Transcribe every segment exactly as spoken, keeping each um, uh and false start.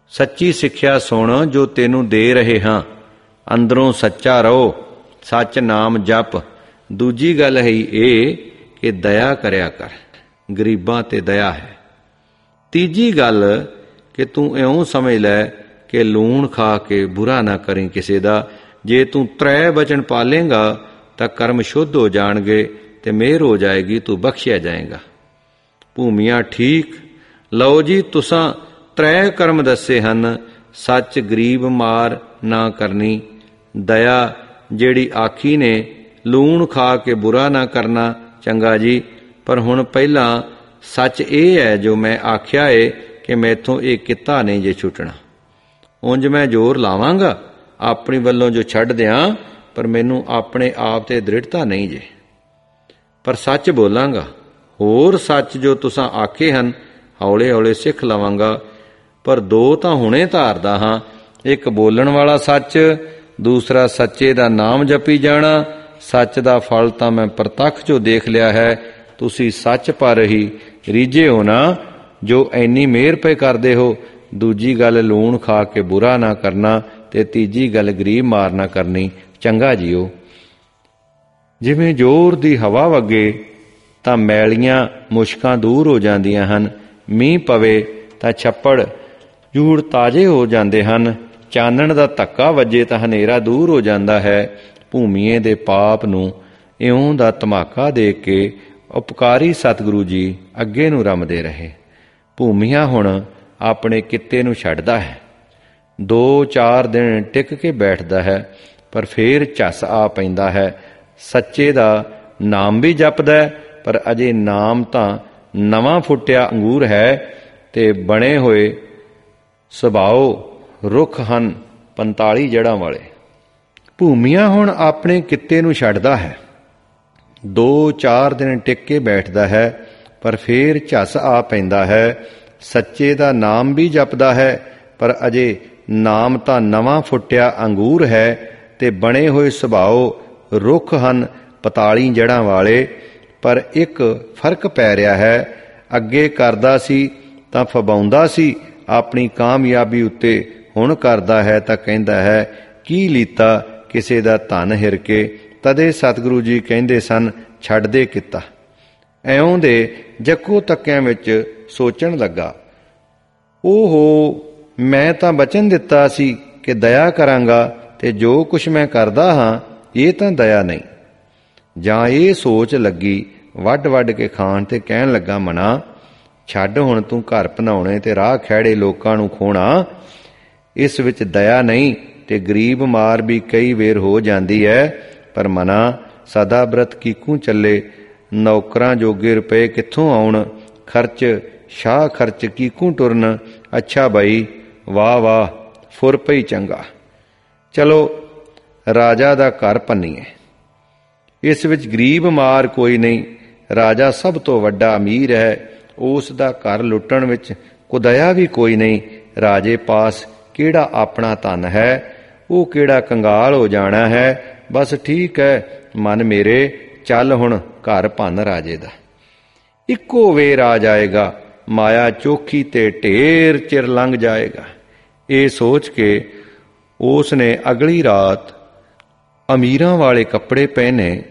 ਸੱਚੀ ਸਿੱਖਿਆ ਸੁਣ ਜੋ ਤੈਨੂੰ ਦੇ ਰਹੇ ਹਾਂ, ਅੰਦਰੋਂ ਸੱਚਾ ਰਹੋ, ਸੱਚ ਨਾਮ ਜਪ। ਦੂਜੀ ਗੱਲ ਹੈ ਇਹ ਕਿ ਦਇਆ ਕਰਿਆ ਕਰ, ਗਰੀਬਾਂ ਤੇ ਦਇਆ ਹੈ। ਤੀਜੀ ਗੱਲ ਕਿ ਤੂੰ ਇਉਂ ਸਮਝ ਲੈ ਕਿ ਲੂਣ ਖਾ ਕੇ ਬੁਰਾ ਨਾ ਕਰੀਂ ਕਿਸੇ ਦਾ। ਜੇ ਤੂੰ ਤ੍ਰੈ ਬਚਨ ਪਾਲੇਂਗਾ ਤਾਂ ਕਰਮ ਸ਼ੁੱਧ ਹੋ ਜਾਣਗੇ ਤੇ ਮਿਹਰ ਹੋ ਜਾਏਗੀ, ਤੂੰ ਬਖਸ਼ਿਆ ਜਾਏਗਾ। ਭੂਮੀਆਂ ਠੀਕ। ਲਓ ਜੀ, ਤੁਸਾਂ ਤ੍ਰੈ ਕਰਮ ਦੱਸੇ ਹਨ। ਸੱਚ, ਗਰੀਬ ਮਾਰ ਨਾ ਕਰਨੀ, ਦਇਆ ਜਿਹੜੀ ਆਖੀ ਨੇ, ਲੂਣ ਖਾ ਕੇ ਬੁਰਾ ਨਾ ਕਰਨਾ। ਚੰਗਾ ਜੀ, ਪਰ ਹੁਣ ਪਹਿਲਾਂ ਸੱਚ ਇਹ ਹੈ ਜੋ ਮੈਂ ਆਖਿਆ ਏ ਕਿ ਮੈਥੋਂ ਇਹ ਕਿੱਤਾ ਨਹੀਂ ਜੇ ਛੁੱਟਣਾ। ਉਂਝ ਮੈਂ ਜ਼ੋਰ ਲਾਵਾਂਗਾ ਆਪਣੀ ਵੱਲੋਂ ਜੋ ਛੱਡ ਦਿਆਂ, ਪਰ ਮੈਨੂੰ ਆਪਣੇ ਆਪ ਤੇ ਦ੍ਰਿੜਤਾ ਨਹੀਂ ਜੇ। ਪਰ ਸੱਚ ਬੋਲਾਂਗਾ। ਹੋਰ ਸੱਚ ਜੋ ਤੁਸਾਂ ਆਖੇ ਹਨ ਹੌਲੇ ਹੌਲੇ ਸਿੱਖ ਲਵਾਂਗਾ, ਪਰ ਦੋ ਤਾਂ ਹੁਣੇ ਧਾਰਦਾ ਹਾਂ। ਇੱਕ ਬੋਲਣ ਵਾਲਾ ਸੱਚ, ਦੂਸਰਾ ਸੱਚੇ ਦਾ ਨਾਮ ਜਪੀ ਜਾਣਾ। ਸੱਚ ਦਾ ਫਲ ਤਾਂ ਮੈਂ ਪ੍ਰਤੱਖ ਜੋ ਦੇਖ ਲਿਆ ਹੈ। ਤੁਸੀਂ ਸੱਚ ਪਰ ਹੀ ਰੀਝੇ ਹੋ ਨਾ, ਜੋ ਐਨੀ ਮਿਹਰ ਪਏ ਕਰਦੇ ਹੋ। ਦੂਜੀ ਗੱਲ ਲੂਣ ਖਾ ਕੇ ਬੁਰਾ ਨਾ ਕਰਨਾ, ਤੇ ਤੀਜੀ ਗੱਲ ਗਰੀਬ ਮਾਰ ਨਾ ਕਰਨੀ। ਚੰਗਾ ਜੀਓ। ਜਿਵੇਂ ਜ਼ੋਰ ਦੀ ਹਵਾ ਵਗੇ ਤਾਂ ਮੈਲੀਆਂ ਮੁਸ਼ਕਾਂ ਦੂਰ ਹੋ ਜਾਂਦੀਆਂ ਹਨ। ਮੀਂਹ ਪਵੇ ਤਾਂ ਛੱਪੜ ਜੂੜ ਤਾਜ਼ੇ ਹੋ ਜਾਂਦੇ ਹਨ। ਚਾਨਣ ਦਾ ਧੱਕਾ ਵੱਜੇ ਤਾਂ ਹਨੇਰਾ ਦੂਰ ਹੋ ਜਾਂਦਾ ਹੈ। ਭੂਮੀਏ ਦੇ ਪਾਪ ਨੂੰ ਇਉਂ ਦਾ ਧਮਾਕਾ ਦੇ ਕੇ ਉਪਕਾਰੀ ਸਤਿਗੁਰੂ ਜੀ ਅੱਗੇ ਨੂੰ ਰਮਦੇ ਰਹੇ। ਭੂਮੀਆ ਹੁਣ ਆਪਣੇ ਕਿੱਤੇ ਨੂੰ ਛੱਡਦਾ ਹੈ। ਦੋ ਚਾਰ ਦਿਨ ਟਿਕ ਕੇ ਬੈਠਦਾ ਹੈ, ਪਰ ਫੇਰ ਝੱਸ ਆ ਪੈਂਦਾ ਹੈ। ਸੱਚੇ ਦਾ ਨਾਮ ਵੀ ਜਪਦਾ, ਪਰ ਅਜੇ ਨਾਮ ਤਾਂ ਨਵਾਂ ਫੁੱਟਿਆ ਅੰਗੂਰ ਹੈ ਤੇ ਬਣੇ ਹੋਏ ਸੁਭਾਓ ਰੁੱਖ ਹਨ ਪੰਤਾਲੀ ਜੜ੍ਹਾਂ ਵਾਲੇ। ਭੂਮੀਆ ਹੁਣ ਆਪਣੇ ਕਿੱਤੇ ਨੂੰ ਛੱਡਦਾ ਹੈ, ਦੋ ਚਾਰ ਦਿਨ ਟਿਕ ਕੇ ਬੈਠਦਾ ਹੈ, ਪਰ ਫੇਰ ਝੱਸ ਆ ਪੈਂਦਾ ਹੈ। ਸੱਚੇ ਦਾ ਨਾਮ ਵੀ ਜਪਦਾ ਹੈ, ਪਰ ਅਜੇ ਨਾਮ ਤਾਂ ਨਵਾਂ ਫੁੱਟਿਆ ਅੰਗੂਰ ਹੈ ਤੇ ਬਣੇ ਹੋਏ ਸੁਭਾਓ ਰੁੱਖ ਹਨ ਪਤਾਲੀ ਜੜ੍ਹਾਂ ਵਾਲੇ। ਪਰ ਇੱਕ ਫਰਕ ਪੈ ਰਿਹਾ ਹੈ। ਅੱਗੇ ਕਰਦਾ ਸੀ ਤਾਂ ਫਬਾਉਂਦਾ ਸੀ ਆਪਣੀ ਕਾਮਯਾਬੀ ਉੱਤੇ, ਹੁਣ ਕਰਦਾ ਹੈ ਤਾਂ ਕਹਿੰਦਾ ਹੈ ਕੀ ਲੀਤਾ ਕਿਸੇ ਦਾ ਧਨ ਹਿਰ ਕੇ। ਤਦੇ ਸਤਿਗੁਰੂ ਜੀ ਕਹਿੰਦੇ ਸਨ ਛੱਡ ਦੇ ਕਿੱਤਾ। ਇਉਂ ਦੇ ਜੱਕੋ ਤੱਕਿਆਂ ਵਿੱਚ ਸੋਚਣ ਲੱਗਾ, ਓਹੋ ਮੈਂ ਤਾਂ ਬਚਨ ਦਿੱਤਾ ਸੀ ਕਿ ਦਇਆ ਕਰਾਂਗਾ, ਤੇ ਜੋ ਕੁਛ ਮੈਂ ਕਰਦਾ ਹਾਂ ਇਹ ਤਾਂ ਦਇਆ ਨਹੀਂ। ਜਾਂ ਇਹ ਸੋਚ ਲੱਗੀ ਵੱਢ ਵੱਢ ਕੇ ਖਾਣ ਤੇ ਕਹਿਣ ਲੱਗਾ, ਮਨਾ ਛੱਡ ਹੁਣ ਤੂੰ ਘਰ ਬਣਾਉਣੇ ਤੇ ਰਾਹ ਖਹਿੜੇ ਲੋਕਾਂ ਨੂੰ ਖੋਣਾ। ਇਸ ਵਿੱਚ ਦਇਆ ਨਹੀਂ ਤੇ ਗਰੀਬ ਮਾਰ ਵੀ ਕਈ ਵੇਰ ਹੋ ਜਾਂਦੀ ਹੈ। ਪਰ ਮਨਾ ਸਦਾ ਬ੍ਰਤ ਕੀਕੂ ਚੱਲੇ, ਨੌਕਰਾਂ ਜੋਗੇ ਰੁਪਏ ਕਿੱਥੋਂ ਆਉਣ। ਖਰਚ ਸ਼ਾਹ ਖਰਚ ਕੀਕੂ ਟੁਰਨ। ਅੱਛਾ ਬਾਈ, ਵਾਹ ਵਾਹ, ਫੁਰ ਪਈ ਚੰਗਾ। ਚਲੋ ਰਾਜਾ ਦਾ ਘਰ ਭੰਨੀਏ। ਇਸ ਵਿੱਚ ਗਰੀਬ ਮਾਰ ਕੋਈ ਨਹੀਂ। ਰਾਜਾ ਸਭ ਤੋਂ ਵੱਡਾ ਅਮੀਰ ਹੈ, ਉਸ ਦਾ ਘਰ ਲੁੱਟਣ ਵਿੱਚ ਕੁਦਇਆ ਵੀ ਕੋਈ ਨਹੀਂ। ਰਾਜੇ ਪਾਸ ਕਿਹੜਾ ਆਪਣਾ ਧਨ ਹੈ, ਉਹ ਕਿਹੜਾ ਕੰਗਾਲ ਹੋ ਜਾਣਾ ਹੈ। ਬਸ ਠੀਕ ਹੈ ਮਨ ਮੇਰੇ, ਚੱਲ ਹੁਣ ਘਰ ਭੰਨ ਰਾਜੇ ਦਾ। ਇੱਕੋ ਵੇਰ ਆ ਜਾਏਗਾ, ਮਾਇਆ ਚੋਖੀ ਤੇ ਢੇਰ ਚਿਰ ਲੰਘ ਜਾਏਗਾ। ਇਹ ਸੋਚ ਕੇ ਉਸ ਨੇ ਅਗਲੀ ਰਾਤ ਅਮੀਰਾਂ ਵਾਲੇ ਕੱਪੜੇ ਪਹਿਨੇ,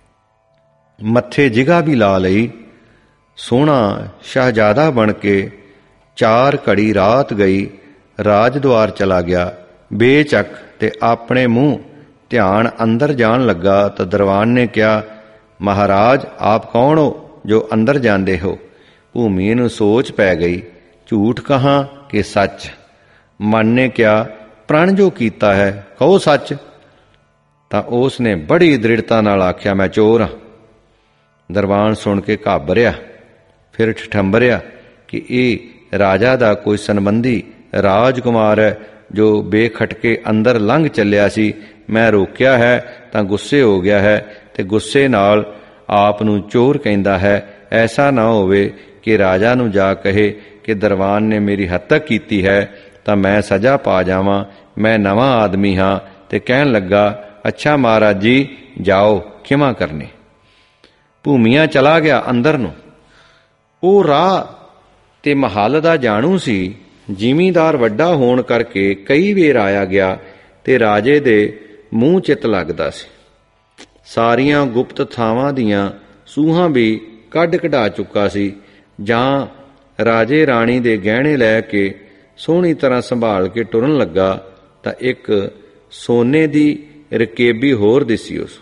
ਮੱਥੇ ਜਿਗਾ ਵੀ ਲਾ ਲਈ, ਸੋਹਣਾ ਸ਼ਹਿਜ਼ਾਦਾ ਬਣ ਕੇ ਚਾਰ ਘੜੀ ਰਾਤ ਗਈ। ਰਾਜ ਦੁਆਰ ਚਲਾ ਗਿਆ ਬੇਚੱਕ ਤੇ ਆਪਣੇ ਮੂੰਹ ਧਿਆਨ ਅੰਦਰ ਜਾਣ ਲੱਗਾ ਤਾਂ ਦਰਬਾਨ ਨੇ ਕਿਹਾ, ਮਹਾਰਾਜ ਆਪ ਕੌਣ ਹੋ ਜੋ ਅੰਦਰ ਜਾਂਦੇ ਹੋ। ਭੂਮੀ ਨੂੰ ਸੋਚ ਪੈ ਗਈ, ਝੂਠ ਕਹਾਂ ਕਿ ਸੱਚ। ਮਨ ਨੇ ਕਿਹਾ, ਪ੍ਰਣ ਜੋ ਕੀਤਾ ਹੈ ਕਹੋ ਸੱਚ। ਤਾਂ ਉਸ ਨੇ ਬੜੀ ਦ੍ਰਿੜਤਾ ਨਾਲ ਆਖਿਆ, ਮੈਂ ਚੋਰ ਹਾਂ। ਦਰਬਾਨ ਸੁਣ ਕੇ ਘਾਬਰਿਆ, ਫਿਰ ਠਠੰਬਰਿਆ ਕਿ ਇਹ ਰਾਜਾ ਦਾ ਕੋਈ ਸੰਬੰਧੀ ਰਾਜਕੁਮਾਰ ਹੈ ਜੋ ਬੇਖਟਕੇ ਅੰਦਰ ਲੰਘ ਚੱਲਿਆ ਸੀ। ਮੈਂ ਰੋਕਿਆ ਹੈ ਤਾਂ ਗੁੱਸੇ ਹੋ ਗਿਆ ਹੈ ਤੇ ਗੁੱਸੇ ਨਾਲ ਆਪ ਨੂੰ ਚੋਰ ਕਹਿੰਦਾ ਹੈ। ਐਸਾ ਨਾ ਹੋਵੇ ਕਿ ਰਾਜਾ ਨੂੰ ਜਾ ਕਹੇ ਕਿ ਦਰਬਾਨ ਨੇ ਮੇਰੀ ਹੱਤਕ ਕੀਤੀ ਹੈ ਤਾਂ ਮੈਂ ਸਜ਼ਾ ਪਾ ਜਾਵਾਂ। ਮੈਂ ਨਵਾਂ ਆਦਮੀ ਹਾਂ। ਤੇ ਕਹਿਣ ਲੱਗਾ, ਅੱਛਾ ਮਹਾਰਾਜ ਜੀ ਜਾਓ, ਖਿਮਾ ਕਰਨੀ। ਭੂਮੀਆ ਚਲਾ ਗਿਆ ਅੰਦਰ ਨੂੰ। ਉਹ ਰਾਹ ਤੇ ਮਹੱਲ ਦਾ ਜਾਣੂ ਸੀ ਜ਼ਿਮੀਂਦਾਰ ਵੱਡਾ ਹੋਣ ਕਰਕੇ ਕਈ ਵੇਰ ਆਇਆ ਗਿਆ ਤੇ ਰਾਜੇ ਦੇ ਮੂੰਹ ਚਿੱਤ ਲੱਗਦਾ ਸੀ। ਸਾਰੀਆਂ ਗੁਪਤ ਥਾਵਾਂ ਦੀਆਂ ਸੂਹਾਂ ਵੀ ਕੱਢ ਕਢਾ ਚੁੱਕਾ ਸੀ। ਜਾਂ ਰਾਜੇ ਰਾਣੀ ਦੇ ਗਹਿਣੇ ਲੈ ਕੇ ਸੋਹਣੀ ਤਰ੍ਹਾਂ ਸੰਭਾਲ ਕੇ ਟੁਰਨ ਲੱਗਾ ਤਾਂ ਇੱਕ ਸੋਨੇ ਦੀ ਰਕੇਬੀ ਹੋਰ ਦਿਸੀ ਉਸ।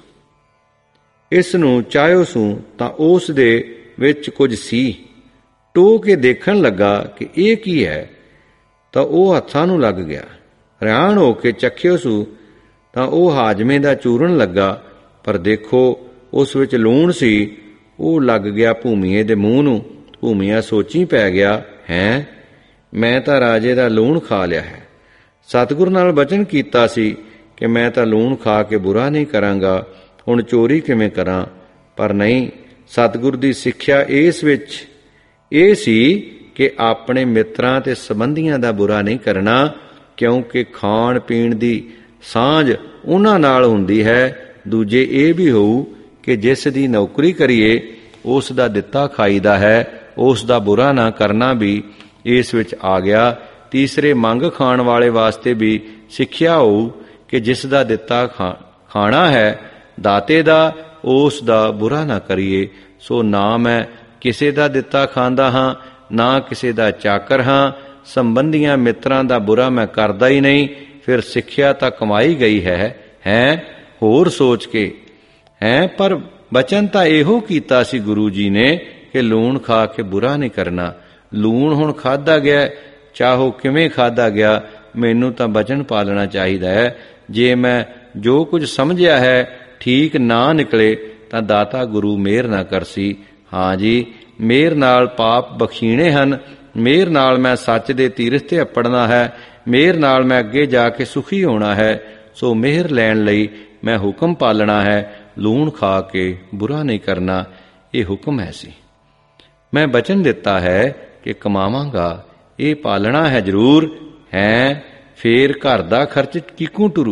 ਇਸ ਨੂੰ ਚਾਹਿਓ ਸੂ ਤਾਂ ਉਸ ਦੇ ਵਿੱਚ ਕੁਝ ਸੀ। ਟੋਹ ਕੇ ਦੇਖਣ ਲੱਗਾ ਕਿ ਇਹ ਕੀ ਹੈ ਤਾਂ ਉਹ ਹੱਥਾਂ ਨੂੰ ਲੱਗ ਗਿਆ। ਹੈਰਾਨ ਹੋ ਕੇ ਚੱਖਿਓ ਸੂ ਤਾਂ ਉਹ ਹਾਜਮੇ ਦਾ ਚੂਰਨ ਲੱਗਾ, ਪਰ ਦੇਖੋ ਉਸ ਵਿੱਚ ਲੂਣ ਸੀ। ਉਹ ਲੱਗ ਗਿਆ ਭੂਮੀਏ ਦੇ ਮੂੰਹ ਨੂੰ। ਭੂਮੀਆ ਸੋਚੀ ਪੈ ਗਿਆ, ਹੈਂ ਮੈਂ ਤਾਂ ਰਾਜੇ ਦਾ ਲੂਣ ਖਾ ਲਿਆ ਹੈ। ਸਤਿਗੁਰ ਨਾਲ ਬਚਨ ਕੀਤਾ ਸੀ ਕਿ ਮੈਂ ਤਾਂ ਲੂਣ ਖਾ ਕੇ ਬੁਰਾ ਨਹੀਂ ਕਰਾਂਗਾ, ਹੁਣ ਚੋਰੀ ਕਿਵੇਂ ਕਰਾਂ? ਪਰ ਨਹੀਂ, ਸਤਿਗੁਰ ਦੀ ਸਿੱਖਿਆ ਇਸ ਵਿੱਚ ਇਹ ਸੀ ਕਿ ਆਪਣੇ ਮਿੱਤਰਾਂ ਤੇ ਸੰਬੰਧੀਆਂ ਦਾ ਬੁਰਾ ਨਹੀਂ ਕਰਨਾ, ਕਿਉਂਕਿ ਖਾਣ ਪੀਣ ਦੀ ਸਾਂਝ ਉਹਨਾਂ ਨਾਲ ਹੁੰਦੀ ਹੈ। ਦੂਜੇ ਇਹ ਵੀ ਹੋਊ ਕਿ ਜਿਸ ਦੀ ਨੌਕਰੀ ਕਰੀਏ ਉਸ ਦਾ ਦਿੱਤਾ ਖਾਈਦਾ ਹੈ, ਉਸ ਦਾ ਬੁਰਾ ਨਾ ਕਰਨਾ ਵੀ ਇਸ ਵਿੱਚ ਆ ਗਿਆ। ਤੀਸਰੇ ਮੰਗ ਖਾਣ ਵਾਲੇ ਵਾਸਤੇ ਵੀ ਸਿੱਖਿਆ ਹੋਊ ਕਿ ਜਿਸ ਦਾ ਦਿੱਤਾ ਖਾ ਖਾਣਾ ਹੈ ਦਾਤੇ ਦਾ, ਉਸ ਦਾ ਬੁਰਾ ਨਾ ਕਰੀਏ। ਸੋ ਨਾ ਮੈਂ ਕਿਸੇ ਦਾ ਦਿੱਤਾ ਖਾਂਦਾ ਹਾਂ, ਨਾ ਕਿਸੇ ਦਾ ਚਾਕਰ ਹਾਂ। ਸੰਬੰਧੀਆਂ ਮਿੱਤਰਾਂ ਦਾ ਬੁਰਾ ਮੈਂ ਕਰਦਾ ਹੀ ਨਹੀਂ। ਫਿਰ ਸਿੱਖਿਆ ਤਾਂ ਕਮਾਈ ਗਈ ਹੈ। ਹੈਂ ਹੋਰ ਸੋਚ ਕੇ ਹੈਂ ਪਰ ਬਚਨ ਤਾਂ ਇਹੋ ਕੀਤਾ ਸੀ ਗੁਰੂ ਜੀ ਨੇ ਕਿ ਲੂਣ ਖਾ ਕੇ ਬੁਰਾ ਨਹੀਂ ਕਰਨਾ। ਲੂਣ ਹੁਣ ਖਾਧਾ ਗਿਆ, ਚਾਹੋ ਕਿਵੇਂ ਖਾਧਾ ਗਿਆ, ਮੈਨੂੰ ਤਾਂ ਬਚਨ ਪਾਲਣਾ ਚਾਹੀਦਾ ਹੈ। ਜੇ ਮੈਂ ਜੋ ਕੁਝ ਸਮਝਿਆ ਹੈ ਠੀਕ ਨਾ ਨਿਕਲੇ ਤਾਂ ਦਾਤਾ ਗੁਰੂ ਮਿਹਰ ਨਾ ਕਰਸੀ। ਹਾਂ ਜੀ, ਮਿਹਰ ਨਾਲ ਪਾਪ ਬਖਸ਼ੀਣੇ ਹਨ। ਮਿਹਰ ਨਾਲ ਮੈਂ ਸੱਚ ਦੇ ਤੀਰਥ ਤੇ ਅੱਪੜਨਾ ਹੈ। ਮਿਹਰ ਨਾਲ ਮੈਂ ਅੱਗੇ ਜਾ ਕੇ ਸੁਖੀ ਹੋਣਾ ਹੈ। ਸੋ ਮਿਹਰ ਲੈਣ ਲਈ ਮੈਂ ਹੁਕਮ ਪਾਲਣਾ ਹੈ। ਲੂਣ ਖਾ ਕੇ ਬੁਰਾ ਨਹੀਂ ਕਰਨਾ, ਇਹ ਹੁਕਮ ਹੈ ਸੀ। ਮੈਂ ਬਚਨ ਦਿੱਤਾ ਹੈ ਕਿ ਕਮਾਵਾਂਗਾ, ਇਹ ਪਾਲਣਾ ਹੈ ਜ਼ਰੂਰ ਹੈ। ਫੇਰ ਘਰ ਦਾ ਖਰਚ ਕਿਕੂ ਟੁਰੂ।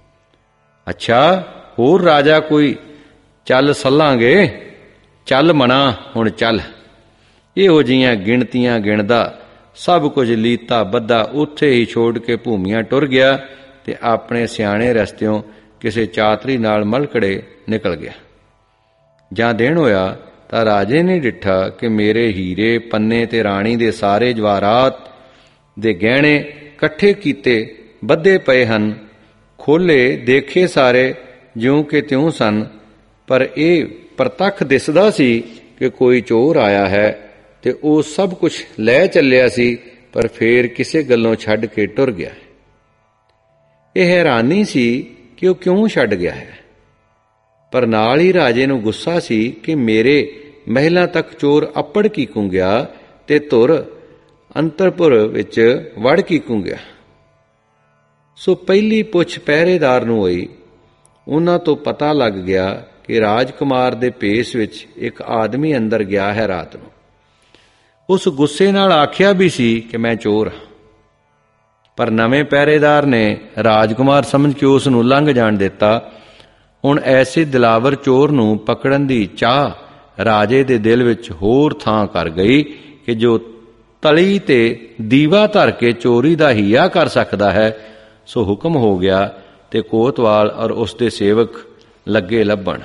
ਅੱਛਾ ਹੋਰ ਰਾਜਾ ਕੋਈ? ਚੱਲ ਸੱਲਾਂਗੇ, ਚੱਲ ਮਣਾ ਹੁਣ ਚੱਲ। ਇਹੋ ਜਿਹੀਆਂ ਗਿਣਤੀਆਂ ਗਿਣਦਾ ਸਭ ਕੁਝ ਲੀਤਾ ਬੱਧਾ ਉੱਥੇ ਹੀ ਛੋੜ ਕੇ ਭੂਮੀਆਂ ਟੁਰ ਗਿਆ ਤੇ ਆਪਣੇ ਸਿਆਣੇ ਰਸਤਿਓਂ ਕਿਸੇ ਚਾਤਰੀ ਨਾਲ ਮਲਕੜੇ ਨਿਕਲ ਗਿਆ। ਜਾਂ ਦਿਨ ਹੋਇਆ ਤਾਂ ਰਾਜੇ ਨੇ ਡਿੱਠਾ ਕਿ ਮੇਰੇ ਹੀਰੇ ਪੰਨੇ ਤੇ ਰਾਣੀ ਦੇ ਸਾਰੇ ਜਵਾਹਰਾਤ ਦੇ ਗਹਿਣੇ ਇਕੱਠੇ ਕੀਤੇ ਬੱਧੇ ਪਏ ਹਨ। ਖੋਲੇ ਦੇਖੇ ਸਾਰੇ ਜਿਉਂ ਕਿ ਤਿਉਂ ਸਨ, ਪਰ ਇਹ ਪ੍ਰਤੱਖ ਦਿਸਦਾ ਸੀ ਕਿ ਕੋਈ ਚੋਰ ਆਇਆ ਹੈ ਤੇ ਉਹ ਸਭ ਕੁਝ ਲੈ ਚੱਲਿਆ ਸੀ, ਪਰ ਫੇਰ ਕਿਸੇ ਗੱਲੋਂ ਛੱਡ ਕੇ ਟੁਰ ਗਿਆ। ਇਹ ਹੈਰਾਨੀ ਸੀ ਕਿ ਉਹ ਕਿਉਂ ਛੱਡ ਗਿਆ ਹੈ, ਪਰ ਨਾਲ ਹੀ ਰਾਜੇ ਨੂੰ ਗੁੱਸਾ ਸੀ ਕਿ ਮੇਰੇ ਮਹਿਲਾਂ ਤੱਕ ਚੋਰ ਅੱਪੜ ਕੀਕੂ ਗਿਆ ਤੇ ਧੁਰ ਅੰਤਰਪੁਰ ਵਿੱਚ ਵੜ ਕੀਕੂ ਗਿਆ। ਸੋ ਪਹਿਲੀ ਪੁੱਛ ਪਹਿਰੇਦਾਰ ਨੂੰ ਹੋਈ। ਉਹਨਾਂ ਤੋਂ ਪਤਾ ਲੱਗ ਗਿਆ ਕਿ ਰਾਜਕੁਮਾਰ ਦੇ ਭੇਸ ਵਿੱਚ ਇੱਕ ਆਦਮੀ ਅੰਦਰ ਗਿਆ ਹੈ ਰਾਤ ਨੂੰ। ਉਸ ਗੁੱਸੇ ਨਾਲ ਆਖਿਆ ਵੀ ਸੀ ਕਿ ਮੈਂ ਚੋਰ ਹਾਂ, ਪਰ ਨਵੇਂ ਪਹਿਰੇਦਾਰ ਨੇ ਰਾਜਕੁਮਾਰ ਸਮਝ ਕੇ ਉਸ ਨੂੰ ਲੰਘ ਜਾਣ ਦਿੱਤਾ। ਹੁਣ ਐਸੇ ਦਿਲਾਵਰ ਚੋਰ ਨੂੰ ਪਕੜਨ ਦੀ ਚਾਹ ਰਾਜੇ ਦੇ ਦਿਲ ਵਿੱਚ ਹੋਰ ਥਾਂ ਕਰ ਗਈ ਕਿ ਜੋ ਤਲੀ ਤੇ ਦੀਵਾ ਧਰ ਕੇ ਚੋਰੀ ਦਾ ਹੀਆ ਕਰ ਸਕਦਾ ਹੈ। ਸੋ ਹੁਕਮ ਹੋ ਗਿਆ ਤੇ ਕੋਤਵਾਲ ਔਰ ਉਸ ਦੇ ਸੇਵਕ ਲੱਗੇ ਲੱਭਣ।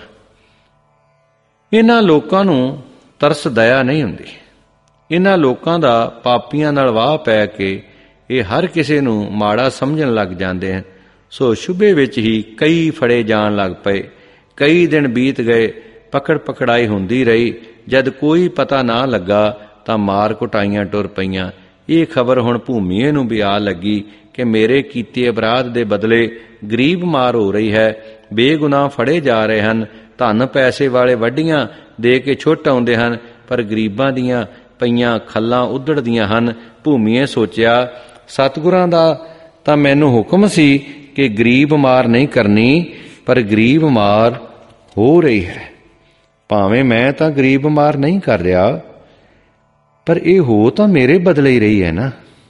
ਇਹਨਾਂ ਲੋਕਾਂ ਨੂੰ ਤਰਸ ਦਇਆ ਨਹੀਂ ਹੁੰਦੀ। ਇਹਨਾਂ ਲੋਕਾਂ ਦਾ ਪਾਪੀਆਂ ਨਾਲ ਵਾਹ ਪੈ ਕੇ ਇਹ ਹਰ ਕਿਸੇ ਨੂੰ ਮਾੜਾ ਸਮਝਣ ਲੱਗ ਜਾਂਦੇ ਹਨ। ਸੋ ਸ਼ੁਬੇ ਵਿੱਚ ਹੀ ਕਈ ਫੜੇ ਜਾਣ ਲੱਗ ਪਏ। ਕਈ ਦਿਨ ਬੀਤ ਗਏ, ਪਕੜ ਪਕੜਾਈ ਹੁੰਦੀ ਰਹੀ। ਜਦ ਕੋਈ ਪਤਾ ਨਾ ਲੱਗਾ ਤਾਂ ਮਾਰ ਕੁਟਾਈਆਂ ਟੁਰ ਪਈਆਂ। ਇਹ ਖਬਰ ਹੁਣ ਭੂਮੀਏ ਨੂੰ ਵੀ ਆ ਲੱਗੀ ਕਿ ਮੇਰੇ ਕੀਤੇ ਅਪਰਾਧ ਦੇ ਬਦਲੇ ਗਰੀਬ ਮਾਰ ਹੋ ਰਹੀ ਹੈ। ਬੇਗੁਨਾਹ ਫੜੇ ਜਾ ਰਹੇ ਹਨ। ਧਨ ਪੈਸੇ ਵਾਲੇ ਵੱਡੀਆਂ ਦੇ ਕੇ ਛੁੱਟ ਆਉਂਦੇ ਹਨ, ਪਰ ਗਰੀਬਾਂ ਦੀਆਂ ਪਈਆਂ ਖੱਲਾਂ ਉਧੜਦੀਆਂ ਹਨ। ਭੂਮੀਏ ਸੋਚਿਆ, ਸਤਿਗੁਰਾਂ ਦਾ ਤਾਂ ਮੈਨੂੰ ਹੁਕਮ ਸੀ ਕਿ ਗਰੀਬ ਮਾਰ ਨਹੀਂ ਕਰਨੀ, ਪਰ ਗਰੀਬ ਮਾਰ ਹੋ ਰਹੀ ਹੈ। ਭਾਵੇਂ ਮੈਂ ਤਾਂ ਗਰੀਬ ਮਾਰ ਨਹੀਂ ਕਰ ਰਿਹਾ, ਪਰ ਇਹ ਹੋ ਤਾਂ ਮੇਰੇ ਬਦਲੇ ਹੀ ਰਹੀ ਹੈ ਨਾ।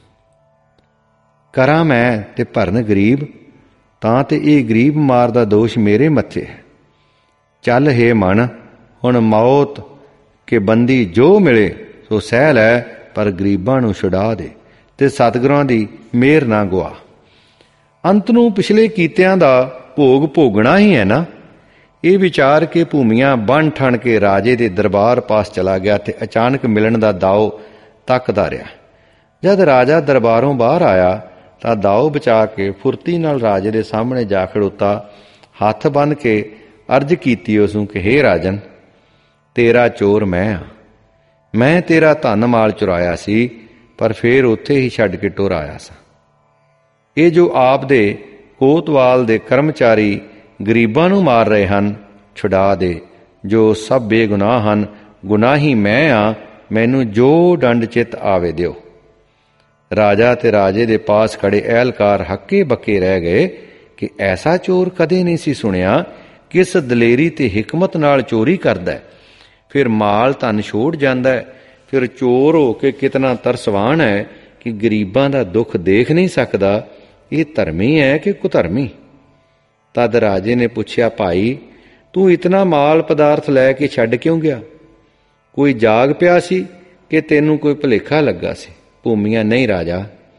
ਕਰਾਂ ਮੈਂ ਤੇ ਭਰਨ ਗਰੀਬ, ਤਾਂ ਤੇ ਇਹ ਗਰੀਬ ਮਾਰ ਦਾ ਦੋਸ਼ ਮੇਰੇ ਮੱਥੇ ਹੈ। ਚੱਲ ਹੇ ਮਨ, ਹੁਣ ਮੌਤ ਕੇ ਬੰਦੀ ਜੋ ਮਿਲੇ ਸੋ ਸਹਿ ਲੈ, ਪਰ ਗਰੀਬਾਂ ਨੂੰ ਛੁਡਾ ਦੇ। ਤੇ ਸਤਿਗੁਰਾਂ ਦੀ ਮਿਹਰ ਨਾ ਗੁਆ। ਅੰਤ ਨੂੰ ਪਿਛਲੇ ਕੀਤਿਆਂ ਦਾ ਭੋਗ ਭੋਗਣਾ ਹੀ ਹੈ ਨਾ। ਇਹ ਵਿਚਾਰ ਕੇ ਭੂਮੀਆਂ ਬਣ ਠਣ ਕੇ ਰਾਜੇ ਦੇ ਦਰਬਾਰ ਪਾਸ ਚਲਾ ਗਿਆ ਤੇ ਅਚਾਨਕ ਮਿਲਣ ਦਾ ਦਾਓ ਤੱਕਦਾ ਰਿਹਾ। ਜਦ ਰਾਜਾ ਦਰਬਾਰੋਂ ਬਾਹਰ ਆਇਆ ਤਾਂ ਦਾਓ ਬਚਾ ਕੇ ਫੁਰਤੀ ਨਾਲ ਰਾਜੇ ਦੇ ਸਾਹਮਣੇ ਜਾ ਖੜੋਤਾ। ਹੱਥ ਬੰਨ੍ਹ ਕੇ ਅਰਜ਼ ਕੀਤੀ ਉਸ ਨੂੰ ਕਿ ਹੇ ਰਾਜਨ, ਤੇਰਾ ਚੋਰ ਮੈਂ ਹਾਂ। ਮੈਂ ਤੇਰਾ ਧਨ ਮਾਲ ਚੁਰਾਇਆ ਸੀ, ਪਰ ਫੇਰ ਉੱਥੇ ਹੀ ਛੱਡ ਕੇ ਟੁਰ ਆਇਆ ਸਾਂ। ਇਹ ਜੋ ਆਪ ਦੇ ਕੋਤਵਾਲ ਦੇ ਕਰਮਚਾਰੀ ਗਰੀਬਾਂ ਨੂੰ ਮਾਰ ਰਹੇ ਹਨ, ਛੁਡਾ ਦੇ। ਜੋ ਸਭ ਬੇਗੁਨਾਹ ਹਨ, ਗੁਨਾਹੀ ਮੈਂ ਹਾਂ। ਮੈਨੂੰ ਜੋ ਦੰਡ ਚਿੱਤ ਆਵੇ ਦਿਓ। ਰਾਜਾ ਤੇ ਰਾਜੇ ਦੇ ਪਾਸ ਖੜੇ ਅਹਿਲਕਾਰ ਹੱਕੇ ਬੱਕੇ ਰਹਿ ਗਏ ਕਿ ਐਸਾ ਚੋਰ ਕਦੇ ਨਹੀਂ ਸੀ ਸੁਣਿਆ। ਕਿਸ ਦਲੇਰੀ ਤੇ ਹਿਕਮਤ ਨਾਲ ਚੋਰੀ ਕਰਦਾ, ਫਿਰ ਮਾਲ ਧਨ ਛੋੜ ਜਾਂਦਾ, ਫਿਰ ਚੋਰ ਹੋ ਕੇ ਕਿਤਨਾ ਤਰਸਵਾਨ ਹੈ ਕਿ ਗਰੀਬਾਂ ਦਾ ਦੁੱਖ ਦੇਖ ਨਹੀਂ ਸਕਦਾ। ਇਹ ਧਰਮੀ ਹੈ ਕਿ ਕੁਧਰਮੀ? ਤਦ ਰਾਜੇ ਨੇ ਪੁੱਛਿਆ, ਭਾਈ ਤੂੰ ਇਤਨਾ ਮਾਲ ਪਦਾਰਥ ਲੈ ਕੇ ਛੱਡ ਕਿਉਂ ਗਿਆ? ਕੋਈ ਜਾਗ ਪਿਆ ਸੀ ਕਿ ਤੈਨੂੰ ਕੋਈ ਭੁਲੇਖਾ ਲੱਗਾ ਸੀ? ਭੂਮੀਆਂ, ਨਹੀਂ ਰਾਜਾ,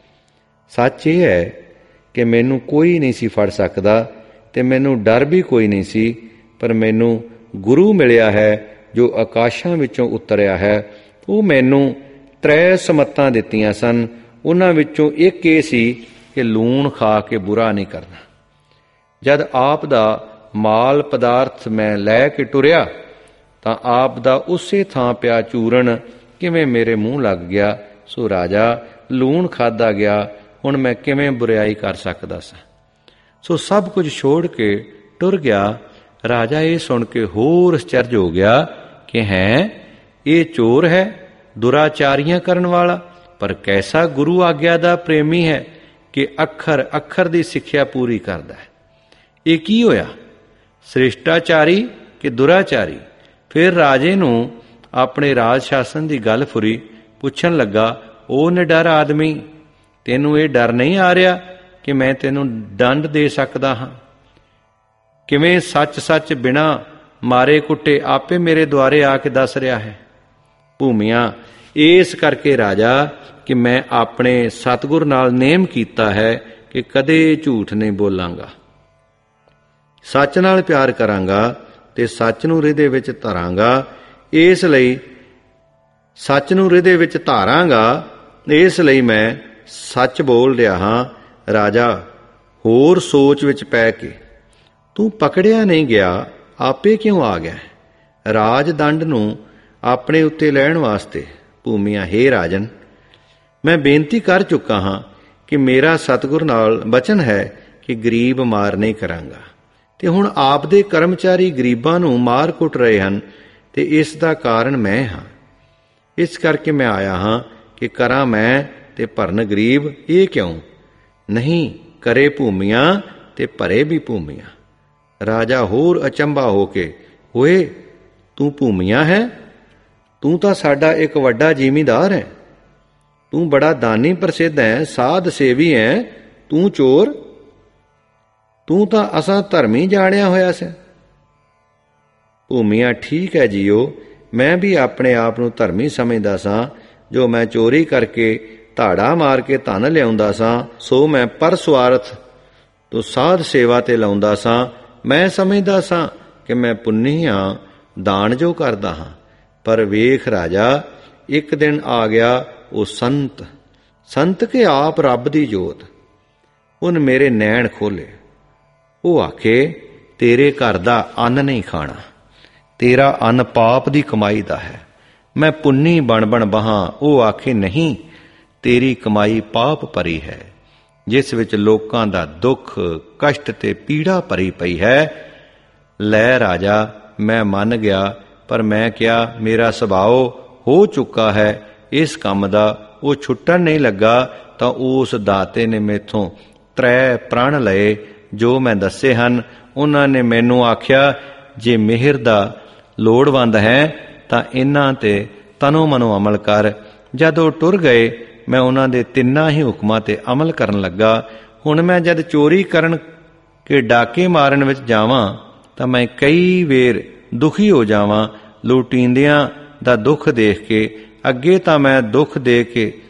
ਸੱਚ ਇਹ ਹੈ ਕਿ ਮੈਨੂੰ ਕੋਈ ਨਹੀਂ ਸੀ ਫੜ ਸਕਦਾ ਤੇ ਮੈਨੂੰ ਡਰ ਵੀ ਕੋਈ ਨਹੀਂ ਸੀ, ਪਰ ਮੈਨੂੰ ਗੁਰੂ ਮਿਲਿਆ ਹੈ ਜੋ ਆਕਾਸ਼ਾਂ ਵਿੱਚੋਂ ਉਤਰਿਆ ਹੈ। ਉਹ ਮੈਨੂੰ ਤ੍ਰੈ ਸਮੱਤਾਂ ਦਿੱਤੀਆਂ ਸਨ। ਉਹਨਾਂ ਵਿੱਚੋਂ ਇੱਕ ਇਹ ਸੀ ਕਿ ਲੂਣ ਖਾ ਕੇ ਬੁਰਾ ਨਹੀਂ ਕਰਨਾ। ਜਦ ਆਪ ਦਾ ਮਾਲ ਪਦਾਰਥ ਮੈਂ ਲੈ ਕੇ ਟੁਰਿਆ ਤਾਂ ਆਪ ਦਾ ਉਸੇ ਥਾਂ ਪਿਆ ਚੂਰਨ ਕਿਵੇਂ ਮੇਰੇ ਮੂੰਹ ਲੱਗ ਗਿਆ। ਸੋ ਰਾਜਾ, ਲੂਣ ਖਾਧਾ ਗਿਆ, ਹੁਣ ਮੈਂ ਕਿਵੇਂ ਬੁਰਿਆਈ ਕਰ ਸਕਦਾ ਸਾਂ। ਸੋ ਸਭ ਕੁਝ ਛੋੜ ਕੇ ਟੁਰ ਗਿਆ। ਰਾਜਾ ਇਹ ਸੁਣ ਕੇ ਹੋਰ ਅਚਰਜ ਹੋ ਗਿਆ ਕਿ ਹੈਂ, ਇਹ ਚੋਰ ਹੈ, ਦੁਰਾਚਾਰੀਆਂ ਕਰਨ ਵਾਲਾ, ਪਰ ਕੈਸਾ ਗੁਰੂ ਆਗਿਆ ਦਾ ਪ੍ਰੇਮੀ ਹੈ ਕਿ ਅੱਖਰ ਅੱਖਰ ਦੀ ਸਿੱਖਿਆ ਪੂਰੀ ਕਰਦਾ ਹੈ। ਇਹ ਕੀ ਹੋਇਆ, ਸ੍ਰਿਸ਼ਟਾਚਾਰੀ ਕਿ ਦੁਰਾਚਾਰੀ? ਫਿਰ ਰਾਜੇ ਨੂੰ ਆਪਣੇ ਰਾਜ ਸ਼ਾਸਨ ਦੀ ਗੱਲ ਫੁਰੀ। ਪੁੱਛਣ ਲੱਗਾ, ਉਹ ਨਿਡਰ ਆਦਮੀ, ਤੈਨੂੰ ਇਹ ਡਰ ਨਹੀਂ ਆ ਰਿਹਾ ਕਿ ਮੈਂ ਤੈਨੂੰ ਦੰਡ ਦੇ ਸਕਦਾ ਹਾਂ? ਕਿਵੇਂ ਸੱਚ ਸੱਚ ਬਿਨਾਂ ਮਾਰੇ ਕੁੱਟੇ ਆਪੇ ਮੇਰੇ ਦੁਆਰੇ ਆ ਕੇ ਦੱਸ ਰਿਹਾ ਹੈ? ਭੂਮੀਆਂ, ਇਸ ਕਰਕੇ ਰਾਜਾ ਕਿ ਮੈਂ ਆਪਣੇ ਸਤਿਗੁਰ ਨਾਲ ਨੇਮ ਕੀਤਾ ਹੈ ਕਿ ਕਦੇ ਝੂਠ ਨਹੀਂ ਬੋਲਾਂਗਾ, ਸੱਚ ਨਾਲ ਪਿਆਰ ਕਰਾਂਗਾ ਤੇ ਸੱਚ ਨੂੰ ਹਿਰਦੇ ਵਿੱਚ ਧਰਾਂਗਾ। ਇਸ ਲਈ ਸੱਚ ਨੂੰ ਹਿਰਦੇ ਵਿੱਚ ਧਾਰਾਂਗਾ, ਇਸ ਲਈ ਮੈਂ ਸੱਚ ਬੋਲ ਰਿਹਾ ਹਾਂ। ਰਾਜਾ ਹੋਰ ਸੋਚ ਵਿੱਚ ਪੈ ਕੇ, ਤੂੰ ਪਕੜਿਆ ਨਹੀਂ ਗਿਆ, ਆਪੇ ਕਿਉਂ ਆ ਗਿਆ ਰਾਜ ਦੰਡ ਨੂੰ ਆਪਣੇ ਉੱਤੇ ਲੈਣ ਵਾਸਤੇ? ਭੂਮੀਆਂ, ਹੇ ਰਾਜਨ, ਮੈਂ ਬੇਨਤੀ ਕਰ ਚੁੱਕਾ ਹਾਂ ਕਿ ਮੇਰਾ ਸਤਿਗੁਰ ਨਾਲ ਬਚਨ ਹੈ ਕਿ ਗਰੀਬ ਮਾਰ ਨਹੀਂ ਕਰਾਂਗਾ, ਤੇ ਹੁਣ ਆਪ ਦੇ ਕਰਮਚਾਰੀ ਗਰੀਬਾਂ ਨੂੰ ਮਾਰ ਕੁੱਟ ਰਹੇ ਹਨ ਤੇ ਇਸ ਦਾ ਕਾਰਨ ਮੈਂ ਹਾਂ। ਇਸ ਕਰਕੇ ਮੈਂ ਆਇਆ ਹਾਂ ਕਿ ਕਰਾਂ ਮੈਂ ਤੇ ਭਰਨ ਗਰੀਬ। ਇਹ ਕਿਉਂ ਨਹੀਂ ਕਰੇ ਭੂਮੀਆਂ ਤੇ ਭਰੇ ਵੀ ਭੂਮੀਆਂ। ਰਾਜਾ ਹੋਰ ਅਚੰਭਾ ਹੋ ਕੇ, ਓਏ ਤੂੰ ਭੂਮੀਆਂ ਹੈ? ਤੂੰ ਤਾਂ ਸਾਡਾ ਇੱਕ ਵੱਡਾ ਜ਼ਿਮੀਂਦਾਰ ਹੈ, ਤੂੰ ਬੜਾ ਦਾਨੀ ਪ੍ਰਸਿੱਧ ਹੈ, ਸਾਧ ਸੇਵੀ ਹੈ, ਤੂੰ ਚੋਰ? ਤੂੰ ਤਾਂ ਅਸਾਂ ਧਰਮੀ ਜਾਣਿਆ ਹੋਇਆ ਸੀ। ਭੂਮੀਆਂ, ਠੀਕ ਹੈ ਜੀਓ, ਮੈਂ ਵੀ ਆਪਣੇ ਆਪ ਨੂੰ ਧਰਮੀ ਸਮਝਦਾ ਸਾਂ। ਜੋ ਮੈਂ ਚੋਰੀ ਕਰਕੇ ਧਾੜਾ ਮਾਰ ਕੇ ਧਨ ਲਿਆਉਂਦਾ ਸਾਂ, ਸੋ ਮੈਂ ਪਰਸੁਆਰਥ ਤੋਂ ਸਾਧ ਸੇਵਾ ਤੇ ਲਾਉਂਦਾ ਸਾਂ। ਮੈਂ ਸਮਝਦਾ ਸਾਂ ਕਿ ਮੈਂ ਪੁੰਨੀ ਹਾਂ, ਦਾਨ ਜੋ ਕਰਦਾ ਹਾਂ। ਪਰ ਵੇਖ ਰਾਜਾ, ਇੱਕ ਦਿਨ ਆ ਗਿਆ ਉਹ ਸੰਤ ਸੰਤ ਕੇ ਆਪ ਰੱਬ ਦੀ ਜੋਤ। ਉਹਨ ਮੇਰੇ ਨੈਣ ਖੋਲੇ। ਉਹ ਆਖੇ, ਤੇਰੇ ਘਰ ਦਾ ਅੰਨ ਨਹੀਂ ਖਾਣਾ, ਤੇਰਾ ਅੰਨ ਪਾਪ ਦੀ ਕਮਾਈ ਦਾ ਹੈ। ਮੈਂ ਪੁੰਨੀ ਬਣ ਬਣ ਬਹਾਂ। ਉਹ ਆਖੇ, ਨਹੀਂ, ਤੇਰੀ ਕਮਾਈ ਪਾਪ ਭਰੀ ਹੈ, ਜਿਸ ਵਿੱਚ ਲੋਕਾਂ ਦਾ ਦੁੱਖ ਕਸ਼ਟ ਤੇ ਪੀੜਾ ਭਰੀ ਪਈ ਹੈ। ਲੈ ਰਾਜਾ, ਮੈਂ ਮੰਨ ਗਿਆ, ਪਰ ਮੈਂ ਕਿਹਾ ਮੇਰਾ ਸੁਭਾਅ ਹੋ ਚੁੱਕਾ ਹੈ ਇਸ ਕੰਮ ਦਾ। ਉਹ ਛੁੱਟਣ ਨਹੀਂ ਲੱਗਾ ਤਾਂ ਉਸ ਦਾਤੇ ਨੇ ਮੈਥੋਂ ਤ੍ਰੈ ਪ੍ਰਣ ਲਏ ਜੋ ਮੈਂ ਦੱਸੇ ਹਨ। ਉਹਨਾਂ ਨੇ ਮੈਨੂੰ ਆਖਿਆ, ਜੇ ਮਿਹਰ ਦਾ ਲੋੜਵੰਦ ਹੈ ਤਾਂ ਇਹਨਾਂ ਤੇ ਤਨੋ ਮਨੋ ਅਮਲ ਕਰ। ਜਦ ਉਹ ਟੁਰ ਗਏ, ਮੈਂ ਉਹਨਾਂ ਦੇ ਤਿੰਨਾਂ ਹੀ ਹੁਕਮਾਂ ਤੇ ਅਮਲ ਕਰਨ ਲੱਗਾ। ਹੁਣ ਮੈਂ ਜਦ ਚੋਰੀ ਕਰਨ ਕੇ ਡਾਕੇ ਮਾਰਨ ਵਿੱਚ ਜਾਵਾਂ ਤਾਂ ਮੈਂ ਕਈ ਵੇਰ ਦੁਖੀ ਹੋ ਜਾਵਾਂ। ਲੁਟੀਂਦਿਆਂ ਦਾ ਦੁੱਖ ਦੇਖ ਕੇ, ਅੱਗੇ ਤਾਂ ਮੈਂ ਦੁੱਖ ਦੇ ਕੇ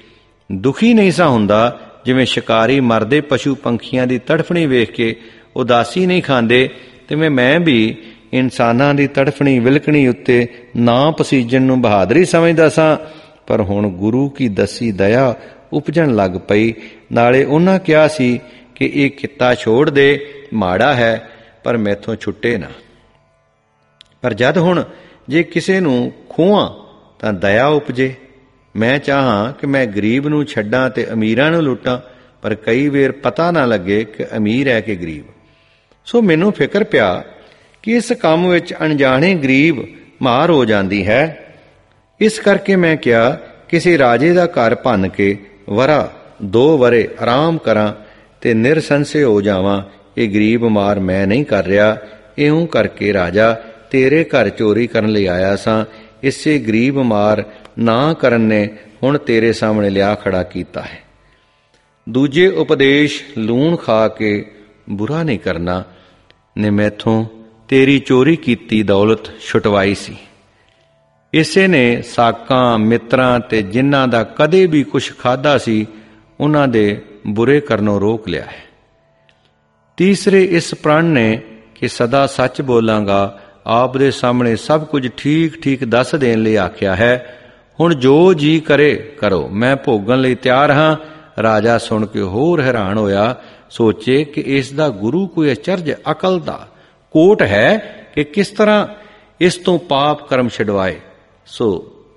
ਦੁਖੀ ਨਹੀਂ ਸਾਂ ਹੁੰਦਾ ਜਿਵੇਂ ਸ਼ਿਕਾਰੀ ਮਰਦੇ ਪਸ਼ੂ ਪੰਖੀਆਂ ਦੀ ਤੜਫਣੀ ਵੇਖ ਕੇ ਉਦਾਸੀ ਨਹੀਂ ਖਾਂਦੇ, ਤਿਵੇਂ ਮੈਂ ਵੀ ਇਨਸਾਨਾਂ ਦੀ ਤੜਫਣੀ ਵਿਲਕਣੀ ਉੱਤੇ ਨਾ ਪਸੀਜਣ ਨੂੰ ਬਹਾਦਰੀ ਸਮਝਦਾ ਸਾਂ। ਪਰ ਹੁਣ ਗੁਰੂ ਕੀ ਦੱਸੀ ਦਇਆ ਉਪਜਣ ਲੱਗ ਪਈ। ਨਾਲੇ ਉਹਨਾਂ ਕਿਹਾ ਸੀ ਕਿ ਇਹ ਕਿੱਤਾ ਛੋੜ ਦੇ, ਮਾੜਾ ਹੈ, ਪਰ ਮੈਥੋਂ ਛੁੱਟੇ ਨਾ। ਪਰ ਜਦ ਹੁਣ ਜੇ ਕਿਸੇ ਨੂੰ ਖੋਹਾਂ ਤਾਂ ਦਇਆ ਉਪਜੇ। ਮੈਂ ਚਾਹਾਂ ਕਿ ਮੈਂ ਗਰੀਬ ਨੂੰ ਛੱਡਾਂ ਤੇ ਅਮੀਰਾਂ ਨੂੰ ਲੁੱਟਾਂ, ਪਰ ਕਈ ਵੇਰ ਪਤਾ ਨਾ ਲੱਗੇ ਕਿ ਅਮੀਰ ਹੈ ਕਿ ਗਰੀਬ। ਸੋ ਮੈਨੂੰ ਫਿਕਰ ਪਿਆ ਕਿ ਇਸ ਕੰਮ ਵਿੱਚ ਅਣਜਾਣੇ ਗਰੀਬ ਮਾਰ ਹੋ ਜਾਂਦੀ ਹੈ। ਇਸ ਕਰਕੇ ਮੈਂ ਕਿਹਾ ਕਿਸੇ ਰਾਜੇ ਦਾ ਘਰ ਭੰਨ ਕੇ ਵਰਾ ਦੋ ਵਰੇ ਆਰਾਮ ਕਰਾਂ ਤੇ ਨਿਰਸੰਸੇ ਹੋ ਜਾਵਾਂ। ਇਹ ਗਰੀਬ ਮਾਰ ਮੈਂ ਨਹੀਂ ਕਰ ਰਿਹਾ। ਇਉਂ ਕਰਕੇ ਰਾਜਾ ਤੇਰੇ ਘਰ ਚੋਰੀ ਕਰਨ ਲਈ ਆਇਆ ਸਾਂ। ਇਸੇ ਗਰੀਬ ਮਾਰ ਨਾ ਕਰਨ ਨੇ ਹੁਣ ਤੇਰੇ ਸਾਹਮਣੇ ਲਿਆ ਖੜਾ ਕੀਤਾ ਹੈ। ਦੂਜੇ ਉਪਦੇਸ਼ ਲੂਣ ਖਾ ਕੇ ਬੁਰਾ ਨਹੀਂ ਕਰਨਾ ਨੇ ਮੈਥੋਂ ਤੇਰੀ ਚੋਰੀ ਕੀਤੀ ਦੌਲਤ ਛੁਟਵਾਈ ਸੀ। ਇਸੇ ਨੇ ਸਾਕਾਂ ਮਿੱਤਰਾਂ ਤੇ ਜਿਨ੍ਹਾਂ ਦਾ ਕਦੇ ਵੀ ਕੁਛ ਖਾਧਾ ਸੀ ਉਹਨਾਂ ਦੇ ਬੁਰੇ ਕਰਨੋਂ ਰੋਕ ਲਿਆ ਹੈ। ਤੀਸਰੇ ਇਸ ਪ੍ਰਣ ਨੇ ਕਿ ਸਦਾ ਸੱਚ ਬੋਲਾਂਗਾ, ਆਪ ਦੇ ਸਾਹਮਣੇ ਸਭ ਕੁਝ ਠੀਕ ਠੀਕ ਦੱਸ ਦੇਣ ਲਈ ਆਖਿਆ ਹੈ। ਹੁਣ ਜੋ ਜੀ ਕਰੇ ਕਰੋ, ਮੈਂ ਭੋਗਣ ਲਈ ਤਿਆਰ ਹਾਂ। ਰਾਜਾ ਸੁਣ ਕੇ ਹੋਰ ਹੈਰਾਨ ਹੋਇਆ, ਸੋਚੇ ਕਿ ਇਸ ਦਾ ਗੁਰੂ ਕੋਈ ਅਚਰਜ ਅਕਲ ਦਾ ਕੋਟ ਹੈ ਕਿ ਕਿਸ ਤਰ੍ਹਾਂ ਇਸ ਤੋਂ ਪਾਪ ਕਰਮ ਛਡਵਾਏ। ਸੋ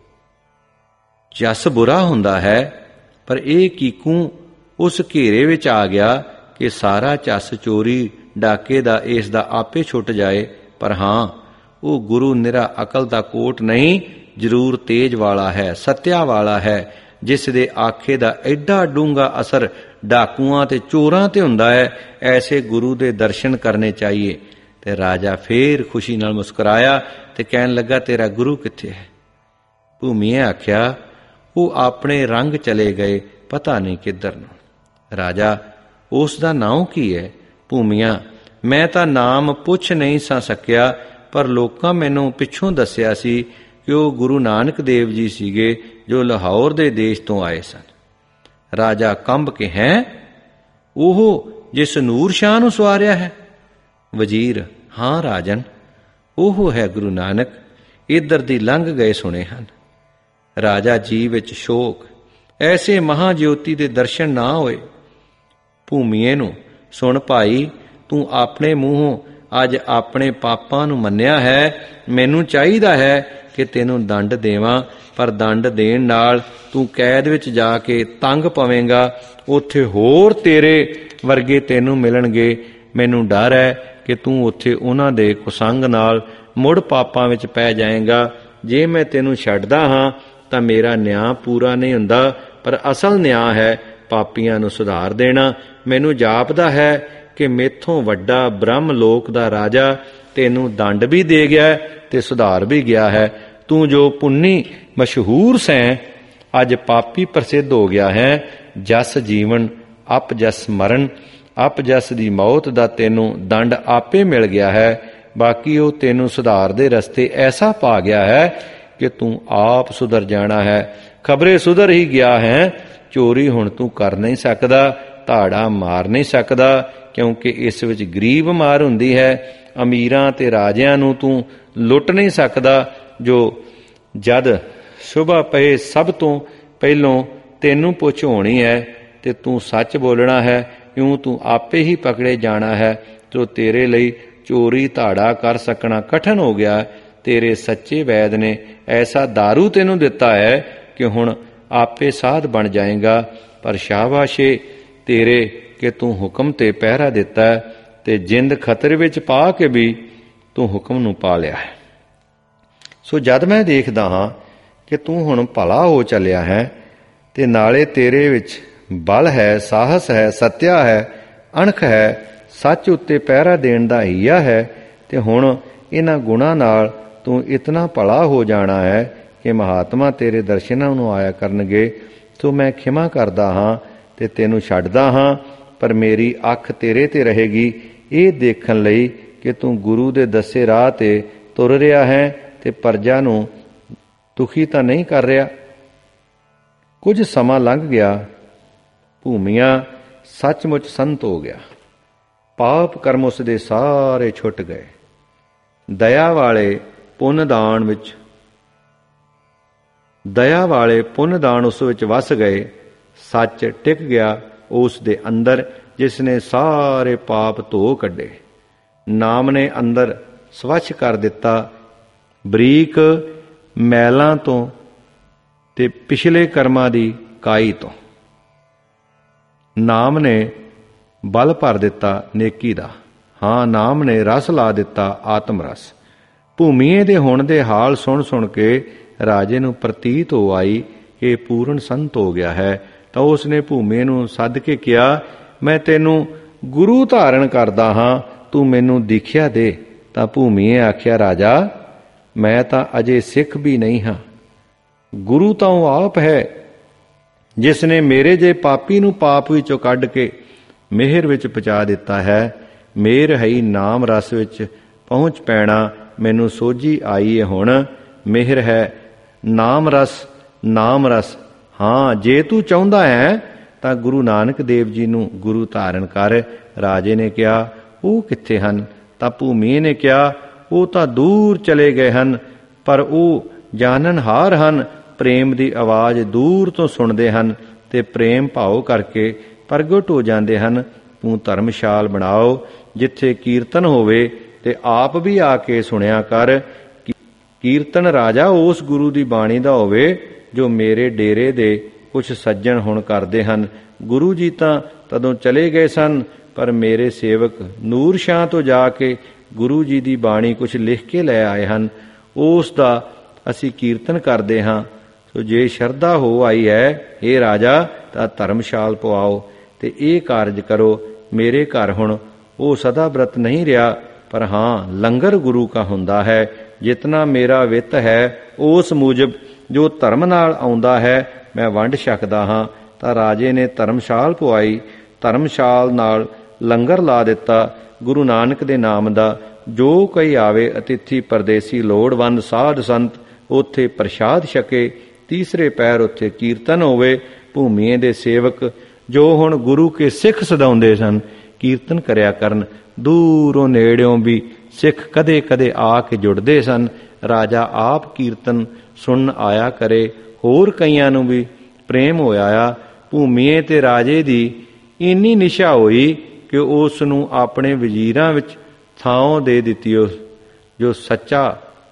ਜਸ ਬੁਰਾ ਹੁੰਦਾ ਹੈ, ਪਰ ਇਹ ਕੀਕੂ ਉਸ ਘੇਰੇ ਵਿੱਚ ਆ ਗਿਆ ਕਿ ਸਾਰਾ ਚੱਸ ਚੋਰੀ ਡਾਕੇ ਦਾ ਇਸ ਦਾ ਆਪੇ ਛੁੱਟ ਜਾਏ। ਪਰ ਹਾਂ, ਉਹ ਗੁਰੂ ਨਿਰਾ ਅਕਲ ਦਾ ਕੋਟ ਨਹੀਂ, ਜ਼ਰੂਰ ਤੇਜ ਵਾਲਾ ਹੈ, ਸੱਤਿਆ ਵਾਲਾ ਹੈ, ਜਿਸ ਦੇ ਆਖੇ ਦਾ ਐਡਾ ਡੂੰਘਾ ਅਸਰ ਡਾਕੂਆਂ ਤੇ ਚੋਰਾਂ ਤੇ ਹੁੰਦਾ ਹੈ। ਐਸੇ ਗੁਰੂ ਦੇ ਦਰਸ਼ਨ ਕਰਨੇ ਚਾਹੀਏ। ਤੇ ਰਾਜਾ ਫੇਰ ਖੁਸ਼ੀ ਨਾਲ ਮੁਸਕਰਾਇਆ ਤੇ ਕਹਿਣ ਲੱਗਾ, ਤੇਰਾ ਗੁਰੂ ਕਿੱਥੇ ਹੈ? ਭੂਮੀਏ ਆਖਿਆ, ਉਹ ਆਪਣੇ ਰੰਗ ਚਲੇ ਗਏ, ਪਤਾ ਨਹੀਂ ਕਿੱਧਰ ਨੂੰ। ਰਾਜਾ, ਉਸ ਦਾ ਨਾਮ ਕੀ ਹੈ? ਭੂਮੀਆ, ਮੈਂ ਤਾਂ ਨਾਮ ਪੁੱਛ ਨਹੀਂ ਸਾਂ ਸਕਿਆ, ਪਰ ਲੋਕਾਂ ਮੈਨੂੰ ਪਿੱਛੋਂ ਦੱਸਿਆ ਸੀ ਕਿ ਉਹ ਗੁਰੂ ਨਾਨਕ ਦੇਵ ਜੀ ਸੀਗੇ ਜੋ ਲਾਹੌਰ ਦੇ ਦੇਸ਼ ਤੋਂ ਆਏ ਸਨ। ਰਾਜਾ ਕੰਬ ਕੇ, ਹੈਂ, ਉਹ ਜਿਸ ਨੂਰ ਸ਼ਾਹ ਨੂੰ ਸਵਾਰਿਆ ਹੈ? ਵਜ਼ੀਰ, ਹਾਂ ਰਾਜਨ, ਉਹ ਹੈ ਗੁਰੂ ਨਾਨਕ, ਇੱਧਰ ਦੀ ਲੰਘ ਗਏ ਸੁਣੇ ਹਨ। ਰਾਜਾ ਜੀ ਵਿੱਚ ਸ਼ੋਕ, ਐਸੇ ਮਹਾਜੋਤੀ ਦੇ ਦਰਸ਼ਨ ਨਾ ਹੋਏ। ਭੂਮੀਏ ਨੂੰ, ਸੁਣ ਭਾਈ, ਤੂੰ ਆਪਣੇ ਮੂੰਹੋਂ ਅੱਜ ਆਪਣੇ ਪਾਪਾਂ ਨੂੰ ਮੰਨਿਆ ਹੈ। ਮੈਨੂੰ ਚਾਹੀਦਾ ਹੈ ਕਿ ਤੈਨੂੰ ਦੰਡ ਦੇਵਾਂ, ਪਰ ਦੰਡ ਦੇਣ ਨਾਲ ਤੂੰ ਕੈਦ ਵਿੱਚ ਜਾ ਕੇ ਤੰਗ ਪਵੇਂਗਾ। ਉੱਥੇ ਹੋਰ ਤੇਰੇ ਵਰਗੇ ਤੈਨੂੰ ਮਿਲਣਗੇ। ਮੈਨੂੰ ਡਰ ਹੈ ਕਿ ਤੂੰ ਉੱਥੇ ਉਹਨਾਂ ਦੇ ਕੁਸੰਗ ਨਾਲ ਮੁੜ ਪਾਪਾਂ ਵਿੱਚ ਪੈ ਜਾਏਗਾ। ਜੇ ਮੈਂ ਤੈਨੂੰ ਛੱਡਦਾ ਹਾਂ ਤਾਂ ਮੇਰਾ ਨਿਆਂ ਪੂਰਾ ਨਹੀਂ ਹੁੰਦਾ, ਪਰ ਅਸਲ ਨਿਆਂ ਹੈ ਪਾਪੀਆਂ ਨੂੰ ਸੁਧਾਰ ਦੇਣਾ। ਮੈਨੂੰ ਜਾਪਦਾ ਹੈ ਕਿ ਮੈਥੋਂ ਵੱਡਾ ਬ੍ਰਹਮ ਲੋਕ ਦਾ ਰਾਜਾ ਤੈਨੂੰ ਦੰਡ ਵੀ ਦੇ ਗਿਆ ਤੇ ਸੁਧਾਰ ਵੀ ਗਿਆ ਹੈ। ਤੂੰ ਜੋ ਪੁੰਨੀ ਮਸ਼ਹੂਰ ਸੈਂ, ਅੱਜ ਪਾਪੀ ਪ੍ਰਸਿੱਧ ਹੋ ਗਿਆ ਹੈ। ਜਸ ਜੀਵਨ, ਅਪ ਜਸ ਮਰਨ, ਅਪ ਜਸ ਦੀ ਮੌਤ ਦਾ ਤੈਨੂੰ ਦੰਡ ਆਪੇ ਮਿਲ ਗਿਆ ਹੈ। ਬਾਕੀ ਉਹ ਤੈਨੂੰ ਸੁਧਾਰ ਦੇ ਰਸਤੇ ਐਸਾ ਪਾ ਗਿਆ ਹੈ ਕਿ ਤੂੰ ਆਪ ਸੁਧਰ ਜਾਣਾ ਹੈ। ਖਬਰੇ ਸੁਧਰ ਹੀ ਗਿਆ ਹੈ। ਚੋਰੀ ਹੁਣ ਤੂੰ ਕਰ ਨਹੀਂ ਸਕਦਾ, ਧਾੜਾ ਮਾਰ ਨਹੀਂ ਸਕਦਾ, ਕਿਉਂਕਿ ਇਸ ਵਿੱਚ ਗਰੀਬ ਮਾਰ ਹੁੰਦੀ ਹੈ। ਅਮੀਰਾਂ ਤੇ ਰਾਜਿਆਂ ਨੂੰ ਤੂੰ ਲੁੱਟ ਨਹੀਂ ਸਕਦਾ। ਜੋ ਜਦ ਸੁਬਹ ਪਏ ਸਭ ਤੋਂ ਪਹਿਲੋਂ ਤੈਨੂੰ ਪੁੱਛ ਹੋਣੀ ਹੈ ਤੇ ਤੂੰ ਸੱਚ ਬੋਲਣਾ ਹੈ। ਇਉਂ ਤੂੰ ਆਪੇ ਹੀ ਪਕੜੇ ਜਾਣਾ ਹੈ। ਜੋ ਤੇਰੇ ਲਈ ਚੋਰੀ ਧਾੜਾ ਕਰ ਸਕਣਾ ਕਠਨ ਹੋ ਗਿਆ। ਤੇਰੇ ਸੱਚੇ ਵੈਦ ਨੇ ਐਸਾ ਦਾਰੂ ਤੈਨੂੰ ਦਿੱਤਾ ਹੈ ਕਿ ਹੁਣ ਆਪੇ ਸਾਧ ਬਣ ਜਾਏਗਾ। ਪਰ ਸ਼ਾਬਾਸ਼ੇ ਤੇਰੇ ਕਿ ਤੂੰ ਹੁਕਮ ਤੇ ਪਹਿਰਾ ਦਿੱਤਾ ਤੇ ਜਿੰਦ ਖਤਰੇ ਵਿੱਚ ਪਾ ਕੇ ਵੀ ਤੂੰ ਹੁਕਮ ਨੂੰ ਪਾ ਲਿਆ ਹੈ। ਸੋ ਜਦ ਮੈਂ ਦੇਖਦਾ ਹਾਂ ਕਿ ਤੂੰ ਹੁਣ ਭਲਾ ਹੋ ਚੱਲਿਆ ਹੈ ਤੇ ਨਾਲੇ ਤੇਰੇ ਵਿੱਚ ਬਲ ਹੈ, ਸਾਹਸ ਹੈ, ਸੱਤਿਆ ਹੈ, ਅਣਖ ਹੈ, ਸੱਚ ਉੱਤੇ ਪਹਿਰਾ ਦੇਣ ਦਾ ਹੀਆ ਹੈ, ਤੇ ਹੁਣ ਇਹਨਾਂ ਗੁਣਾਂ ਨਾਲ ਤੂੰ ਇਤਨਾ ਭਲਾ ਹੋ ਜਾਣਾ ਹੈ ਕਿ ਮਹਾਤਮਾ ਤੇਰੇ ਦਰਸ਼ਨਾਂ ਨੂੰ ਆਇਆ ਕਰਨਗੇ। ਸੋ ਮੈਂ ਖਿਮਾ ਕਰਦਾ ਹਾਂ ਤੇ ਤੈਨੂੰ ਛੱਡਦਾ ਹਾਂ, ਪਰ ਮੇਰੀ ਅੱਖ ਤੇਰੇ ਤੇ ਰਹੇਗੀ, ਇਹ ਦੇਖਣ ਲਈ ਕਿ ਤੂੰ ਗੁਰੂ ਦੇ ਦੱਸੇ ਰਾਹ ਤੇ ਤੁਰ ਰਿਹਾ ਹੈ ਤੇ ਪਰਜਾ ਨੂੰ ਦੁਖੀ ਤਾਂ ਨਹੀਂ ਕਰ ਰਿਹਾ। ਕੁਝ ਸਮਾਂ ਲੰਘ ਗਿਆ। ਭੂਮੀਆਂ ਸੱਚਮੁੱਚ ਸੰਤ ਹੋ ਗਿਆ। ਪਾਪ ਕਰਮ ਉਸ ਦੇ ਸਾਰੇ ਛੁੱਟ ਗਏ। ਦਇਆ ਵਾਲੇ ਪੁੰਨ ਦਾਨ ਵਿੱਚ ਦਇਆ ਵਾਲੇ ਪੁੰਨ ਦਾਨ ਉਸ ਵਿੱਚ ਵਸ ਗਏ। ਸੱਚ ਟਿਕ ਗਿਆ ਉਸ ਦੇ ਅੰਦਰ, ਜਿਸ ਨੇ ਸਾਰੇ ਪਾਪ ਧੋ ਕੱਢੇ। ਨਾਮ ਨੇ ਅੰਦਰ ਸਵੱਛ ਕਰ ਦਿੱਤਾ, ਬਰੀਕ ਮੈਲਾਂ ਤੋਂ ਤੇ ਪਿਛਲੇ ਕਰਮਾਂ ਦੀ ਕਾਈ ਤੋਂ। ਨਾਮ ਨੇ ਬਲ ਭਰ ਦਿੱਤਾ ਨੇਕੀ ਦਾ। ਹਾਂ, ਨਾਮ ਨੇ ਰਸ ਲਾ ਦਿੱਤਾ ਆਤਮ ਰਸ। ਭੂਮੀਏ ਦੇ ਹੁਣ ਦੇ ਹਾਲ ਸੁਣ ਸੁਣ ਕੇ ਰਾਜੇ ਨੂੰ ਪ੍ਰਤੀਤ ਹੋ ਆਈ ਕਿ ਪੂਰਨ ਸੰਤ ਹੋ ਗਿਆ ਹੈ। ਤਾਂ ਉਸ ਨੇ ਭੂਮੀਏ ਨੂੰ ਸੱਦ ਕੇ ਕਿਹਾ, ਮੈਂ ਤੈਨੂੰ ਗੁਰੂ ਧਾਰਨ ਕਰਦਾ ਹਾਂ, ਤੂੰ ਮੈਨੂੰ ਦੀਖਿਆ ਦੇ। ਤਾਂ ਭੂਮੀਏ ਆਖਿਆ, ਰਾਜਾ ਮੈਂ ਤਾਂ ਅਜੇ ਸਿੱਖ ਵੀ ਨਹੀਂ ਹਾਂ। ਗੁਰੂ ਤਾਂ ਉਹ ਆਪ ਹੈ ਜਿਸ ਨੇ ਮੇਰੇ ਜੇ ਪਾਪੀ ਨੂੰ ਪਾਪ ਵਿੱਚੋਂ ਕੱਢ ਕੇ ਮਿਹਰ ਵਿੱਚ ਪਹੁੰਚਾ ਦਿੱਤਾ ਹੈ। ਮੇਰ ਹੈ ਨਾਮ ਰਸ ਵਿੱਚ ਪਹੁੰਚ ਪੈਣਾ, ਮੈਨੂੰ ਸੋਝੀ ਆਈ ਹੈ ਹੁਣ। ਮਿਹਰ ਹੈ ਨਾਮ ਰਸ, ਨਾਮ ਰਸ। ਹਾਂ, ਜੇ ਤੂੰ ਚਾਹੁੰਦਾ ਹੈ ਤਾਂ ਗੁਰੂ ਨਾਨਕ ਦੇਵ ਜੀ ਨੂੰ ਗੁਰੂ ਧਾਰਨ ਕਰ। ਰਾਜੇ ਨੇ ਕਿਹਾ, ਉਹ ਕਿੱਥੇ ਹਨ? ਤਾਂ ਭੂਮੀਏ ਨੇ ਕਿਹਾ, ਉਹ ਤਾਂ ਦੂਰ ਚਲੇ ਗਏ ਹਨ, ਪਰ ਉਹ ਜਾਣਨਹਾਰ ਹਨ। ਪ੍ਰੇਮ ਦੀ ਆਵਾਜ਼ ਦੂਰ ਤੋਂ ਸੁਣਦੇ ਹਨ ਤੇ ਪ੍ਰੇਮ ਭਾਵ ਕਰਕੇ ਪ੍ਰਗਟ ਹੋ ਜਾਂਦੇ ਹਨ। ਤੂੰ ਧਰਮਸ਼ਾਲ ਬਣਾਓ ਜਿੱਥੇ ਕੀਰਤਨ ਹੋਵੇ ਤੇ ਆਪ ਵੀ ਆ ਕੇ ਸੁਣਿਆ ਕਰ। ਕੀਰਤਨ ਰਾਜਾ ਉਸ ਗੁਰੂ ਦੀ ਬਾਣੀ ਦਾ ਹੋਵੇ ਜੋ ਮੇਰੇ ਡੇਰੇ ਦੇ ਕੁਛ ਸੱਜਣ ਹੁਣ ਕਰਦੇ ਹਨ। ਗੁਰੂ ਜੀ ਤਾਂ ਤਦੋਂ ਚਲੇ ਗਏ ਸਨ, ਪਰ ਮੇਰੇ ਸੇਵਕ ਨੂਰ ਸ਼ਾਹ ਤੋਂ ਜਾ ਕੇ ਗੁਰੂ ਜੀ ਦੀ ਬਾਣੀ ਕੁਛ ਲਿਖ ਕੇ ਲੈ ਆਏ ਹਨ। ਉਸ ਦਾ ਅਸੀਂ ਕੀਰਤਨ ਕਰਦੇ ਹਾਂ। ਸੋ ਜੇ ਸ਼ਰਧਾ ਹੋ ਆਈ ਹੈ, ਇਹ ਰਾਜਾ, ਤਾਂ ਧਰਮਸ਼ਾਲ ਪਵਾਓ ਤੇ ਇਹ ਕਾਰਜ ਕਰੋ। ਮੇਰੇ ਘਰ ਹੁਣ ਉਹ ਸਦਾ ਬ੍ਰਤ ਨਹੀਂ ਰਿਹਾ, ਪਰ ਹਾਂ ਲੰਗਰ ਗੁਰੂ ਕਾ ਹੁੰਦਾ ਹੈ। ਜਿਤਨਾ ਮੇਰਾ ਵਿੱਤ ਹੈ ਉਸ ਮੁਜਬ ਜੋ ਧਰਮ ਨਾਲ ਆਉਂਦਾ ਹੈ ਮੈਂ ਵੰਡ ਸਕਦਾ ਹਾਂ। ਤਾਂ ਰਾਜੇ ਨੇ ਧਰਮਸ਼ਾਲ ਪਵਾਈ। ਧਰਮਸ਼ਾਲ ਨਾਲ ਲੰਗਰ ਲਾ ਦਿੱਤਾ ਗੁਰੂ ਨਾਨਕ ਦੇ ਨਾਮ ਦਾ। ਜੋ ਕੋਈ ਆਵੇ ਅਤਿਥੀ ਪਰਦੇਸੀ ਲੋੜਵੰਦ ਸਾਧ ਸੰਤ ਉੱਥੇ ਪ੍ਰਸ਼ਾਦ ਛਕੇ। ਤੀਸਰੇ ਪੈਰ ਉੱਥੇ ਕੀਰਤਨ ਹੋਵੇ। ਭੂਮੀਏ ਦੇ ਸੇਵਕ ਜੋ ਹੁਣ ਗੁਰੂ ਕੇ ਸਿੱਖ ਸਦਾਉਂਦੇ ਸਨ, ਕੀਰਤਨ ਕਰਿਆ ਕਰਨ। ਦੂਰੋਂ ਨੇੜਿਓਂ ਵੀ ਸਿੱਖ ਕਦੇ ਕਦੇ ਆ ਕੇ ਜੁੜਦੇ ਸਨ। ਰਾਜਾ ਆਪ ਕੀਰਤਨ ਸੁਣਨ ਆਇਆ ਕਰੇ। ਹੋਰ ਕਈਆਂ ਨੂੰ ਵੀ ਪ੍ਰੇਮ ਹੋਇਆ। ਭੂਮੀਏ ਤੇ ਰਾਜੇ ਦੀ ਇੰਨੀ ਨਿਸ਼ਾ ਹੋਈ ਕਿ ਉਸ ਨੂੰ ਆਪਣੇ ਵਜ਼ੀਰਾਂ ਵਿੱਚ ਥਾਂ ਦੇ ਦਿੱਤੀ। ਉਸ ਜੋ ਸੱਚਾ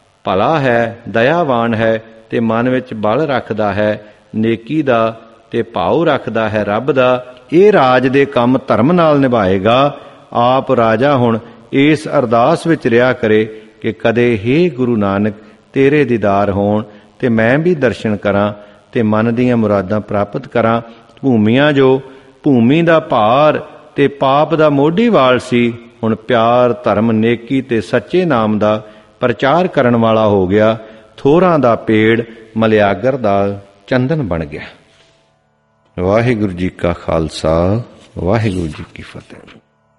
ਭਲਾ ਹੈ, ਦਇਆਵਾਨ ਹੈ ਤੇ ਮਨ ਵਿੱਚ ਬਲ ਰੱਖਦਾ ਹੈ, ਨੇਕੀ ਦਾ ਤੇ ਭਾਉ ਰੱਖਦਾ ਹੈ ਰੱਬ ਦਾ, ਇਹ ਰਾਜ ਦੇ ਕੰਮ ਧਰਮ ਨਾਲ ਨਿਭਾਏਗਾ। ਆਪ ਰਾਜਾ ਹੁਣ ਇਸ ਅਰਦਾਸ ਵਿੱਚ ਰਿਹਾ ਕਰੇ ਕਿ ਕਦੇ ਹੀ ਗੁਰੂ ਨਾਨਕ ਤੇਰੇ ਦੀਦਾਰ ਹੋਣ ਤੇ ਮੈਂ ਵੀ ਦਰਸ਼ਨ ਕਰਾਂ ਤੇ ਮਨ ਦੀਆਂ ਮੁਰਾਦਾਂ ਪ੍ਰਾਪਤ ਕਰਾਂ। ਭੂਮੀਆਂ ਜੋ ਭੂਮੀ ਦਾ ਭਾਰ ਤੇ ਪਾਪ ਦਾ ਮੋਢੀ ਵਾਲ ਸੀ, ਹੁਣ ਪਿਆਰ, ਧਰਮ, ਨੇਕੀ ਤੇ ਸੱਚੇ ਨਾਮ ਦਾ ਪ੍ਰਚਾਰ ਕਰਨ ਵਾਲਾ ਹੋ ਗਿਆ। ਥੋਰਾਂ ਦਾ ਪੇੜ ਮਲਿਆਗਰ ਦਾ ਚੰਦਨ ਬਣ ਗਿਆ। ਵਾਹਿਗੁਰੂ ਜੀ ਕਾ ਖਾਲਸਾ, ਵਾਹਿਗੁਰੂ ਜੀ ਕੀ ਫਤਿਹ।